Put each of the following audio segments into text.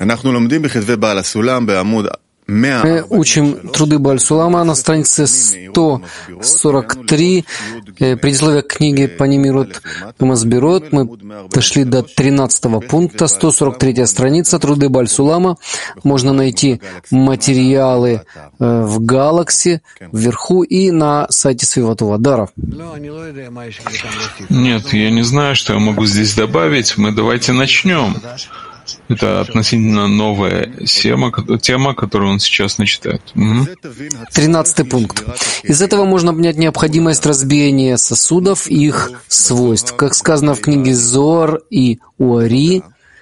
Мы учим труды Бааль-Сулама на странице 143, предисловие к книге Панимирут Масбирот. Мы дошли до 13 пункта, 143 страница, труды Бааль-Сулама. Можно найти материалы в Галакси, вверху и на сайте Свиватова Дара. Нет, я не знаю, что я могу здесь добавить. Давайте начнем. Это относительно новая тема, которую он сейчас начитает. 13 пункт. Из этого можно понять необходимость разбиения сосудов и их свойств. Как сказано в книге Зоар и Уари,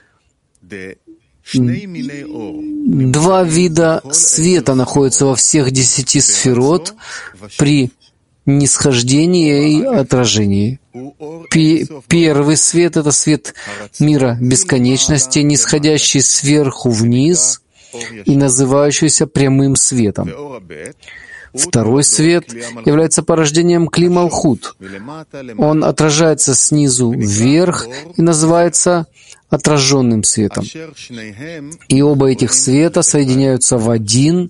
два вида света находятся во всех 10 сферот при нисхождении и отражении. Первый свет — это свет мира бесконечности, нисходящий сверху вниз и называющийся прямым светом. Второй свет является порождением Кли Малхут. Он отражается снизу вверх и называется отраженным светом. И оба этих света соединяются в один.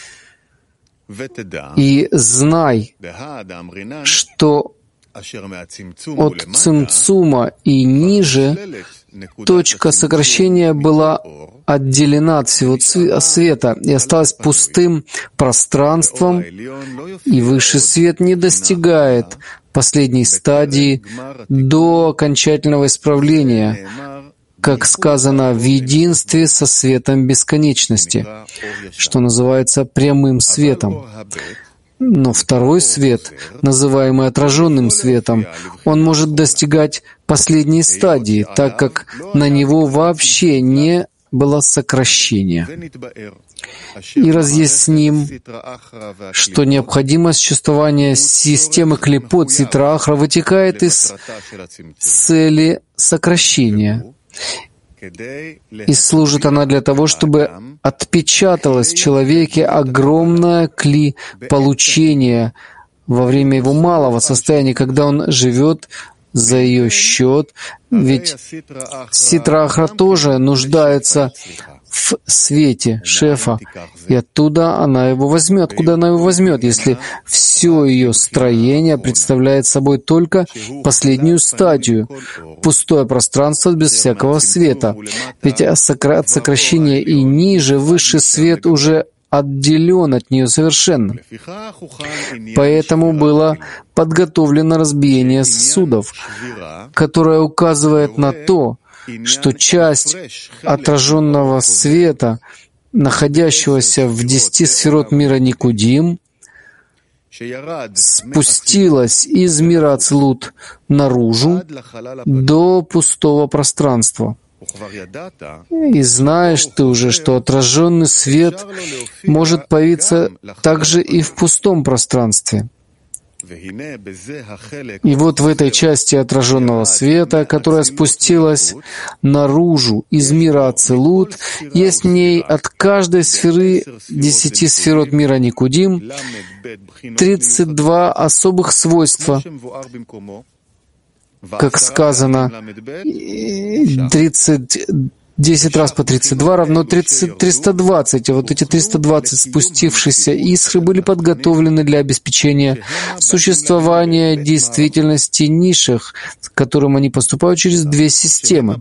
И знай, что от цимцума и ниже точка сокращения была отделена от всего света и осталась пустым пространством, и высший свет не достигает последней стадии до окончательного исправления, как сказано, в единстве со светом бесконечности, что называется прямым светом. Но второй свет, называемый отраженным светом, он может достигать последней стадии, так как на него вообще не было сокращения. И разъясним, что необходимость существования системы клипот Ситра Ахра вытекает из цели сокращения. И служит она для того, чтобы отпечаталось в человеке огромное кли получения во время его малого состояния, когда он живет за ее счет. Ведь Ситра Ахра тоже нуждается в свете Шефа, и оттуда она его возьмет. Куда она его возьмет, если все ее строение представляет собой только последнюю стадию, пустое пространство без всякого света? Ведь от сокращения и ниже высший свет уже отделен от нее совершенно. Поэтому было подготовлено разбиение сосудов, которое указывает на то, что часть отраженного света, находящегося в 10 сферот мира Никудим, спустилась из мира Ацилут наружу до пустого пространства. И знаешь ты уже, что отраженный свет может появиться также и в пустом пространстве. И вот в этой части отраженного света, которая спустилась наружу из мира Ацилут, есть в ней от каждой сферы 10 сферот мира Никудим 32 особых свойства, как сказано, 10 раз по 32 равно 320. А вот эти 320 спустившиеся искры были подготовлены для обеспечения существования действительности низших, к которым они поступают через две системы,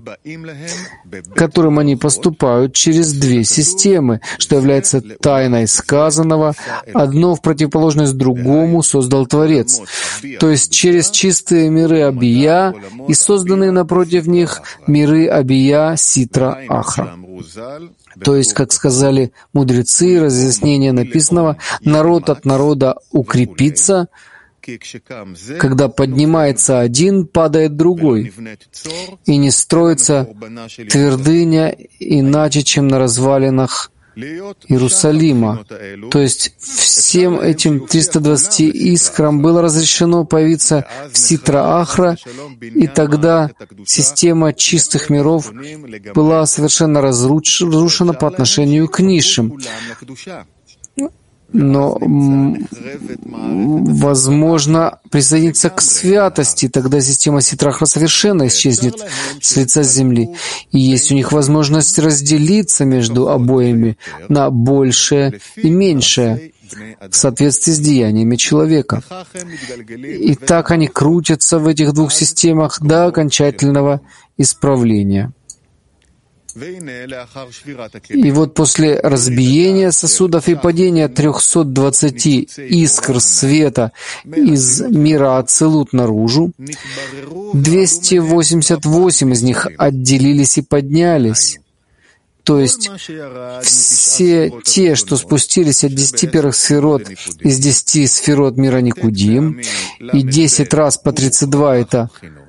что является тайной сказанного. Одно в противоположность другому создал Творец. То есть через чистые миры Абия и созданные напротив них миры Абия Ситра Ахра. То есть, как сказали мудрецы, разъяснение написанного, народ от народа укрепится, когда поднимается один, падает другой, и не строится твердыня иначе, чем на развалинах Иерусалима. То есть всем этим 320 искрам было разрешено появиться в Ситра Ахра, и тогда система чистых миров была совершенно разрушена по отношению к низшим. но, возможно, присоединиться к святости, тогда система Ситрахра совершенно исчезнет с лица земли. И есть у них возможность разделиться между обоими на большее и меньшее в соответствии с деяниями человека. И так они крутятся в этих двух системах до окончательного исправления. И вот после разбиения сосудов и падения 320 искр света из мира Ацилут наружу, 288 из них отделились и поднялись. То есть все те, что спустились от 10 первых сферот из 10 сферот мира Никудим, и 10 раз по 32 — это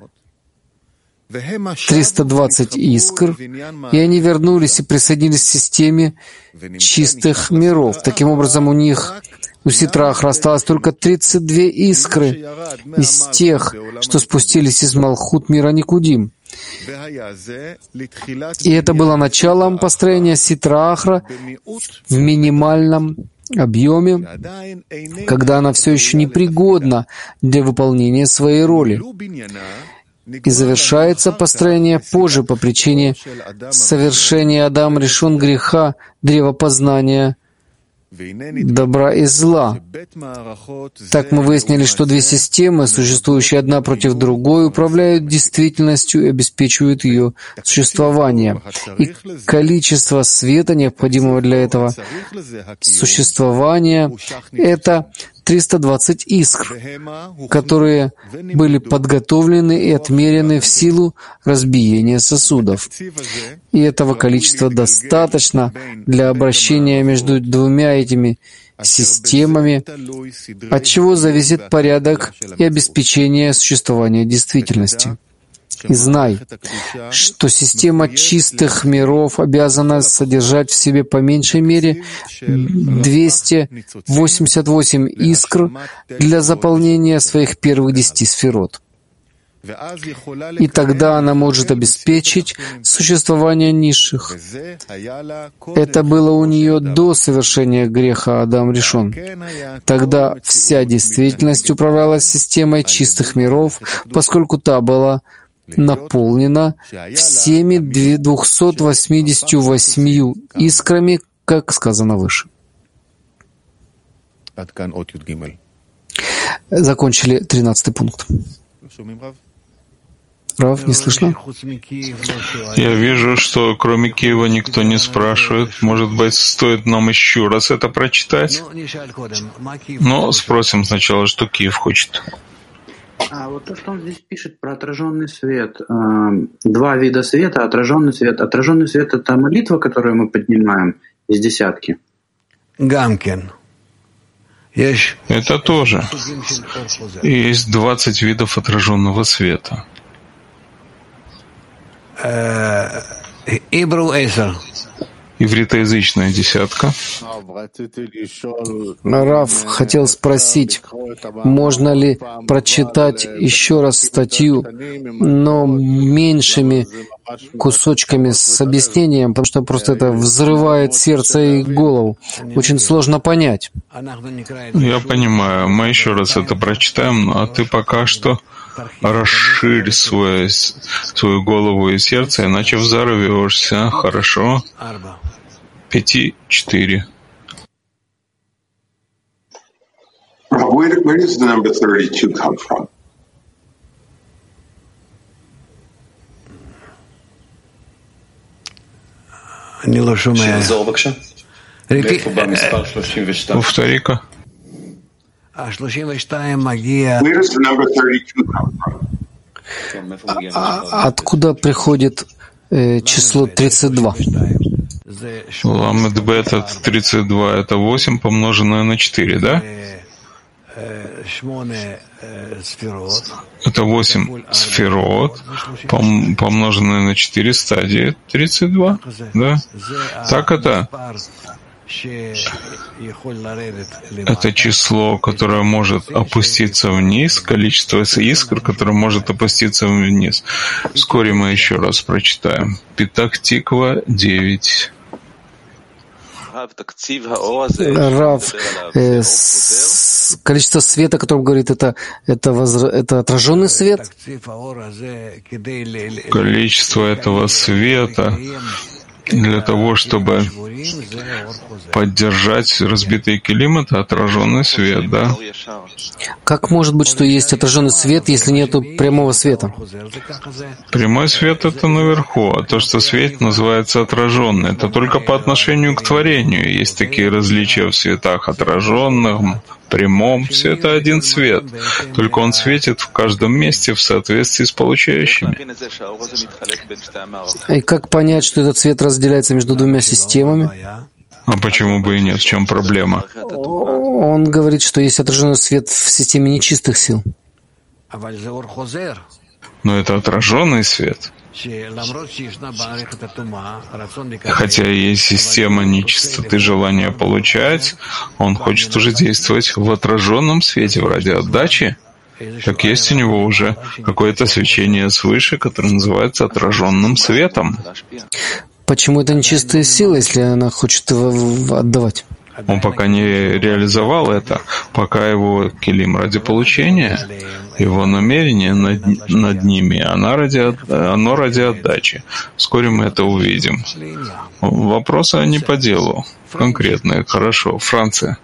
320 искр, и они вернулись и присоединились к системе чистых миров. Таким образом, у Ситрахра осталось только 32 искры из тех, что спустились из Малхут мира Никудим. И это было началом построения Ситрахра в минимальном объеме, когда она все еще непригодна для выполнения своей роли. И завершается построение позже по причине совершения Адам Ришон греха, древа познания добра и зла. Так мы выяснили, что две системы, существующие одна против другой, управляют действительностью и обеспечивают ее существование. И количество света, необходимого для этого существования, это 320 искр, которые были подготовлены и отмерены в силу разбиения сосудов. И этого количества достаточно для обращения между двумя этими системами, от чего зависит порядок и обеспечение существования действительности. И знай, что система чистых миров обязана содержать в себе по меньшей мере 288 искр для заполнения своих первых 10 сферот. И тогда она может обеспечить существование низших. Это было у нее до совершения греха Адам Ришон. Тогда вся действительность управлялась системой чистых миров, поскольку та была наполнена всеми 288 искрами, как сказано выше. Закончили 13-й пункт. Рав, не слышно? Я вижу, что кроме Киева никто не спрашивает. Может быть, стоит нам еще раз это прочитать? Но спросим сначала, что Киев хочет. Вот то, что он здесь пишет про отраженный свет. Два вида света. Отраженный свет. Отраженный свет — это молитва, которую мы поднимаем из десятки. Это тоже. Есть 20 видов отраженного света. Ивритоязычная десятка. Рав хотел спросить, можно ли прочитать еще раз статью, но меньшими кусочками с объяснением, потому что просто это взрывает сердце и голову. Очень сложно понять. Я понимаю. Мы еще раз это прочитаем, а ты пока что расширь свою голову и сердце, иначе взорвешься. Хорошо? 5-4. Where does the number 32 come from? Повтори-ка. Where does the number 32 come from? Откуда приходит число 32? Ламед бет от 32 — это 8, помноженное на 4, да? Это 8 сферот, помноженное на 4 стадии, 32, да? Так это? Это число, которое может опуститься вниз, количество искр, которое может опуститься вниз. Вскоре мы еще раз прочитаем. Питах Тиква 9. Рав, количество света, о котором говорит, это отраженный свет? Количество этого света для того, чтобы поддержать разбитые килим, это отраженный свет, да? Как может быть, что есть отраженный свет, если нет прямого света? Прямой свет — это наверху, а то, что свет называется отраженный, это только по отношению к творению. Есть такие различия в светах: отраженном, прямом. Все это один свет, только он светит в каждом месте в соответствии с получающими. И как понять, что этот свет разделяется между двумя системами? А почему бы и нет? В чем проблема? Он говорит, что есть отраженный свет в системе нечистых сил. Но это отраженный свет. Хотя есть система нечистоты, желания получать, он хочет уже действовать в отраженном свете, вроде отдачи. Так есть у него уже какое-то свечение свыше, которое называется отраженным светом. Почему это нечистая сила, если она хочет его отдавать? Он пока не реализовал это, пока его килим ради получения, его намерение над ними, оно ради отдачи. Вскоре мы это увидим. Вопросы не по делу, конкретные. Хорошо. Франция.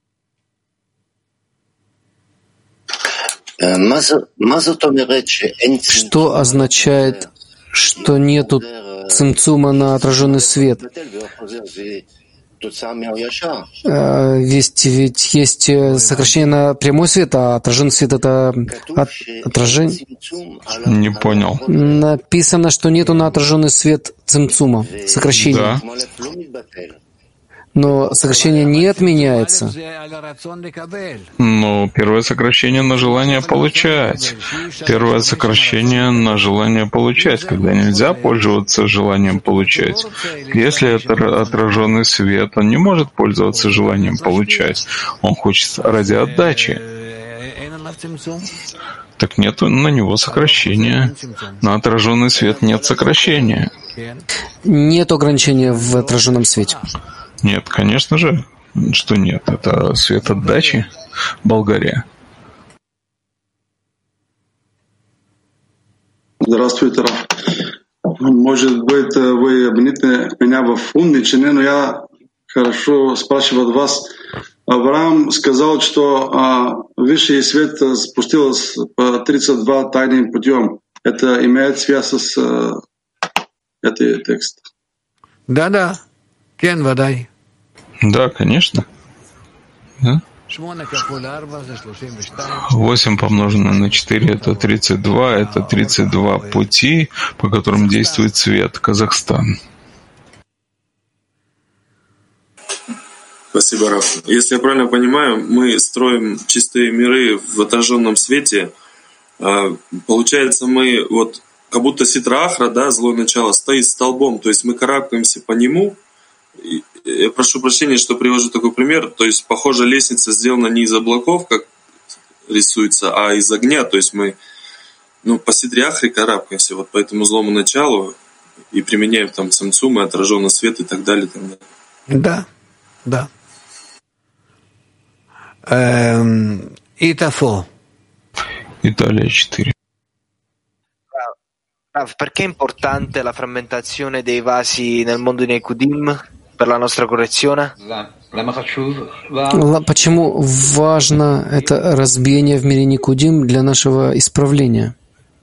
Что означает, что нету цимцума на отраженный свет? Ведь есть сокращение на прямой свет, а отраженный свет — это отражение. Не понял. Написано, что нету на отраженный свет цимцума, сокращения. Да. Но сокращение не отменяется. Но первое сокращение на желание получать. Первое сокращение на желание получать, когда нельзя пользоваться желанием получать. Если это отраженный свет, он не может пользоваться желанием получать. Он хочет ради отдачи. Так нет на него сокращения. На отраженный свет нет сокращения. Нет ограничения в отраженном свете. Нет, конечно же, что нет. Это свет отдачи, Болгария. Здравствуйте, Раф. Может быть, вы обвините меня в умничании, но я хорошо спрашиваю вас. Авраам сказал, что высший свет спустился по 32 тайным путем. Это имеет связь с этим текстом? Да. Кен, водай. Да, конечно. Да? 8 помноженное на 4 — это 32. Это 32 пути, по которым действует свет. Казахстан. Спасибо, Раф. Если я правильно понимаю, мы строим чистые миры в отраженном свете. Получается, мы как будто Ситра Ахра, да, злое начало, стоит столбом, то есть мы карабкаемся по нему. Я прошу прощения, что привожу такой пример. То есть, похоже, лестница сделана не из облаков, как рисуется, а из огня. То есть мы по Ситре Ахре карабкаемся по этому злому началу и применяем там цимцумы, отраженный свет и так далее. Да. Итафо. Италия 4. Perché è importante la frammentazione dei vasi nel mondo di Nekudim per la nostra correzione? Почему важно это разбиение в мире Никудим для нашего исправления?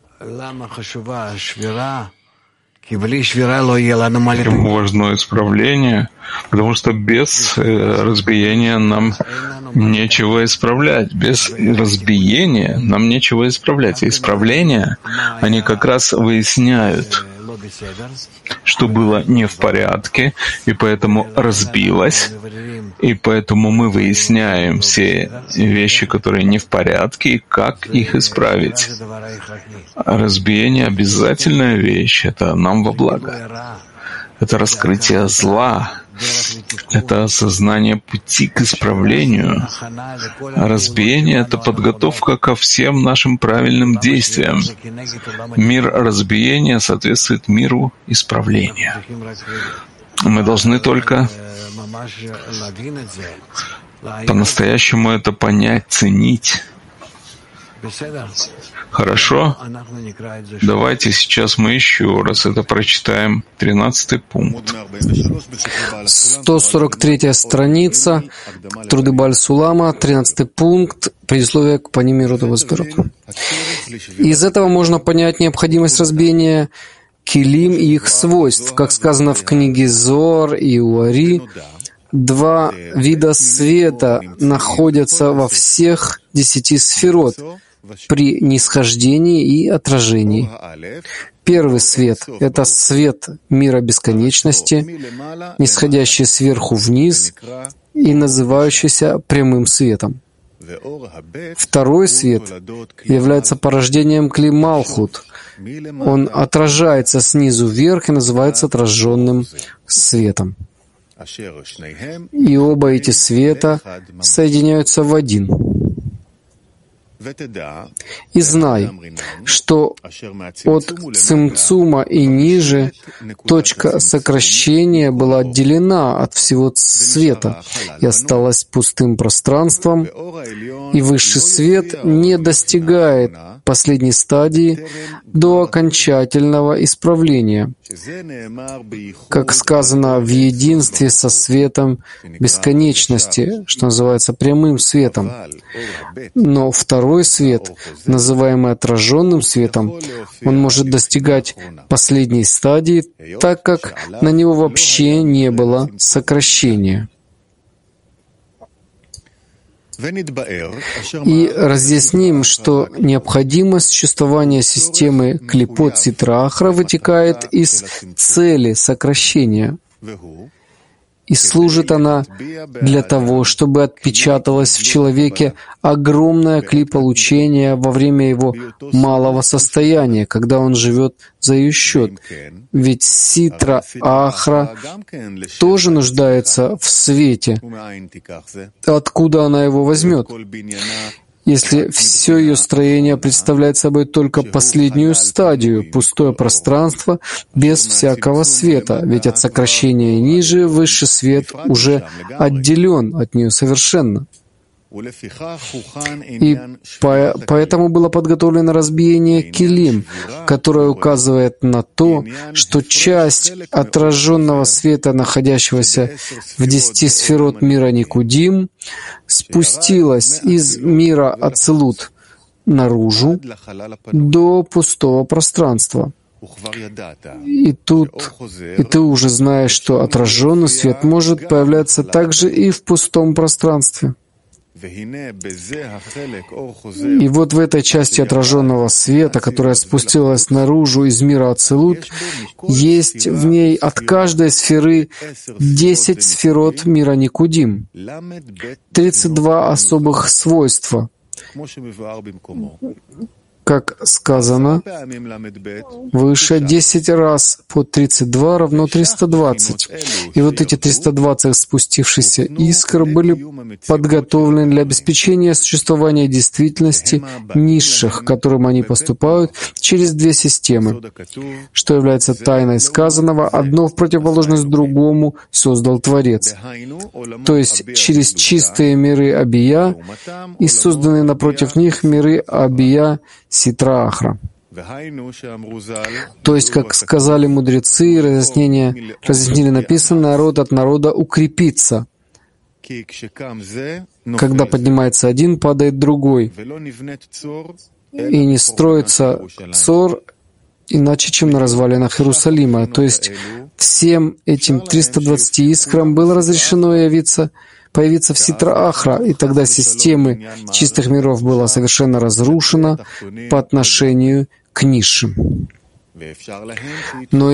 Почему важно исправление? Потому что без разбиения нам нечего исправлять. Без разбиения нам нечего исправлять. И исправления, они как раз выясняют, что было не в порядке, и поэтому разбилось, и поэтому мы выясняем все вещи, которые не в порядке, и как их исправить. Разбиение — обязательная вещь, это нам во благо. Это раскрытие зла, это осознание пути к исправлению. Разбиение — это подготовка ко всем нашим правильным действиям. Мир разбиения соответствует миру исправления. Мы должны только по-настоящему это понять, ценить. Хорошо? Давайте сейчас мы еще раз это прочитаем. 13-й пункт. 143-я страница, Труды Бааль Сулама, 13-й пункт, предисловие к Паним Мирот Восберот. Из этого можно понять необходимость разбиения килим и их свойств. Как сказано в книге Зоар и Уари, два вида света находятся во всех 10 сферот при нисхождении и отражении. Первый свет — это свет мира бесконечности, нисходящий сверху вниз и называющийся прямым светом. Второй свет является порождением Кли Малхут. Он отражается снизу вверх и называется отраженным светом. И оба эти света соединяются в один. И знай, что от цимцума и ниже точка сокращения была отделена от всего света и осталась пустым пространством, и высший свет не достигает последней стадии до окончательного исправления, как сказано в единстве со светом бесконечности, что называется прямым светом. Но второй свет, называемый отраженным светом, он может достигать последней стадии, так как на него вообще не было сокращения. И разъясним, что необходимость существования системы клипот Ситра Ахра вытекает из цели сокращения. И служит она для того, чтобы отпечаталась в человеке огромная клипа лучения во время его малого состояния, когда он живет за ее счет. Ведь Ситра Ахра тоже нуждается в свете. Откуда она его возьмет? Если все ее строение представляет собой только последнюю стадию, пустое пространство без всякого света, ведь от сокращения ниже высший свет уже отделен от нее совершенно. И поэтому было подготовлено разбиение килим, которое указывает на то, что часть отраженного света, находящегося в 10 сферот мира Никудим, спустилась из мира Ацилут наружу до пустого пространства. И ты уже знаешь, что отраженный свет может появляться также и в пустом пространстве. И вот в этой части отраженного света, которая спустилась наружу из мира Ацилут, есть в ней от каждой сферы 10 сферот мира Никудим, 32 особых свойства, как сказано выше, 10 раз по 32 равно 320. И вот эти 320 спустившихся искр были подготовлены для обеспечения существования действительности низших, к которым они поступают через две системы, что является тайной сказанного, одно в противоположность другому создал Творец. То есть через чистые миры Абия и созданные напротив них миры Абия Ситра Ахра. То есть, как сказали мудрецы, разъяснили написано, народ от народа укрепится. Когда поднимается один, падает другой. И не строится цор иначе, чем на развалинах Иерусалима. То есть всем этим 320 искрам было разрешено появиться в Ситра Ахра, и тогда системы чистых миров была совершенно разрушена по отношению к низшим. Но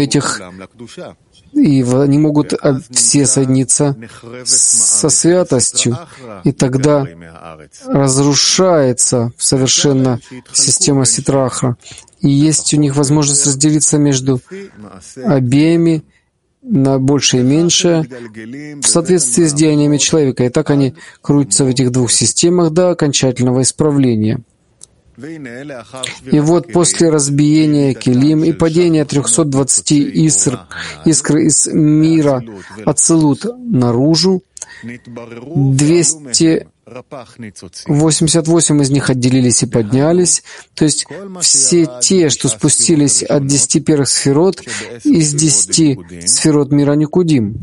они могут все соединиться со святостью, и тогда разрушается совершенно система Ситра Ахра. И есть у них возможность разделиться между обеими на большее и меньшее в соответствии с деяниями человека. И так они крутятся в этих двух системах до окончательного исправления. И вот после разбиения Келим и падения 320 искр из мира Ацилут наружу, 288 из них отделились и поднялись, то есть все те, что спустились от 10 первых сферот, из 10 сферот мира Никудим.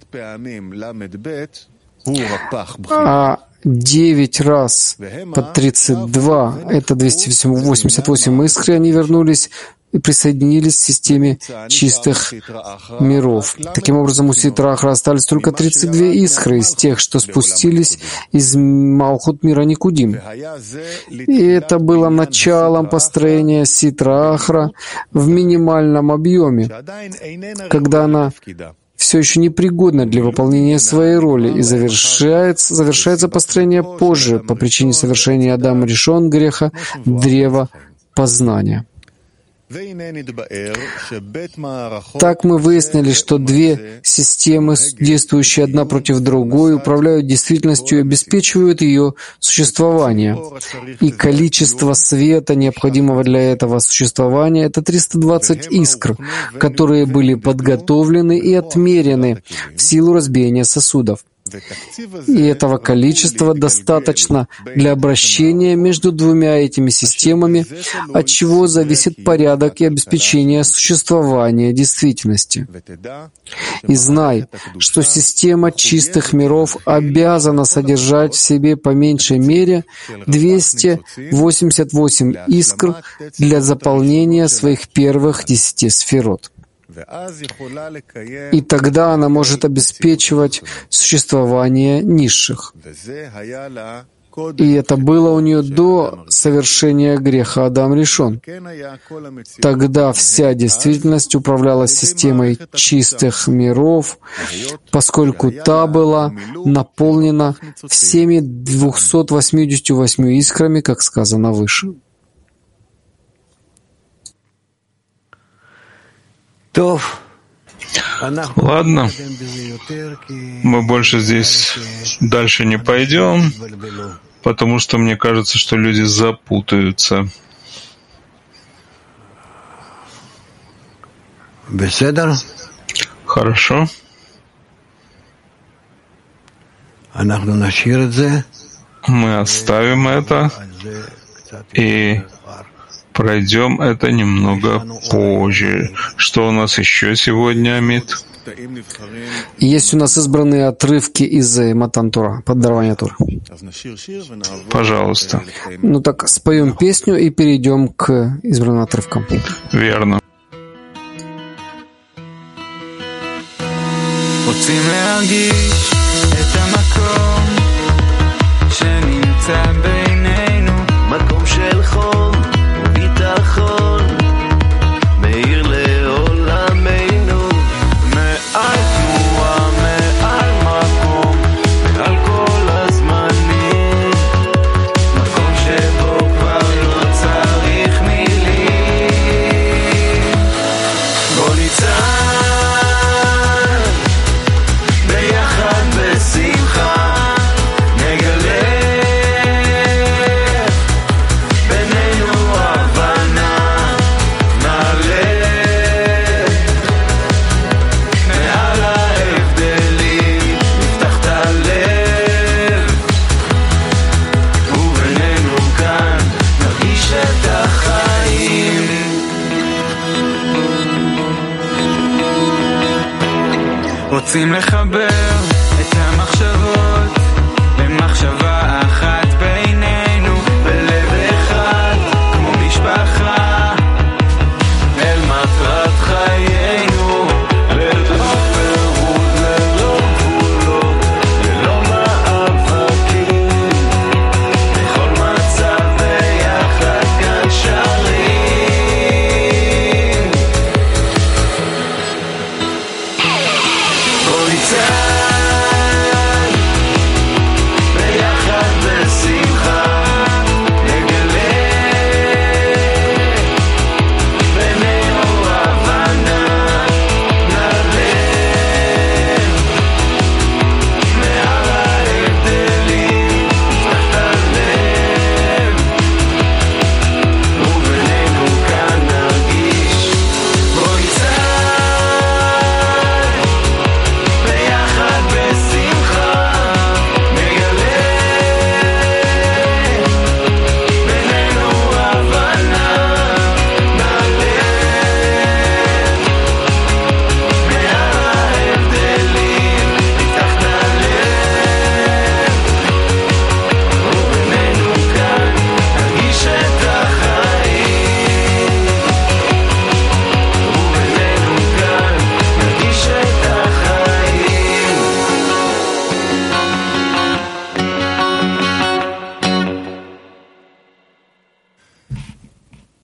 А 9 раз по 32, это 288 искр, они вернулись и присоединились к системе чистых миров. Таким образом, у Ситра Ахра остались только 32 искры из тех, что спустились из Малхут мира Никудим. И это было началом построения Ситра Ахра в минимальном объеме, когда она все еще непригодна для выполнения своей роли, и завершается построение позже по причине совершения Адама Ришон греха древа познания. Так мы выяснили, что две системы, действующие одна против другой, управляют действительностью и обеспечивают ее существование. И количество света, необходимого для этого существования, это 320 искр, которые были подготовлены и отмерены в силу разбиения сосудов. И этого количества достаточно для обращения между двумя этими системами, от чего зависит порядок и обеспечение существования действительности. И знай, что система чистых миров обязана содержать в себе по меньшей мере 288 искр для заполнения своих первых 10 сферот. И тогда она может обеспечивать существование низших. И это было у нее до совершения греха Адам Ришон. Тогда вся действительность управлялась системой чистых миров, поскольку та была наполнена всеми 288 искрами, как сказано выше. Ладно, мы больше здесь дальше не пойдем, потому что мне кажется, что люди запутаются. Хорошо. Мы оставим это и пройдем это немного позже. Что у нас еще сегодня, Амит? Есть у нас избранные отрывки из Матан Тора, поддарования Торы. Пожалуйста. Ну так, споем песню и перейдем к избранным отрывкам. Верно. רוצים להרגיש את המקום שנמצא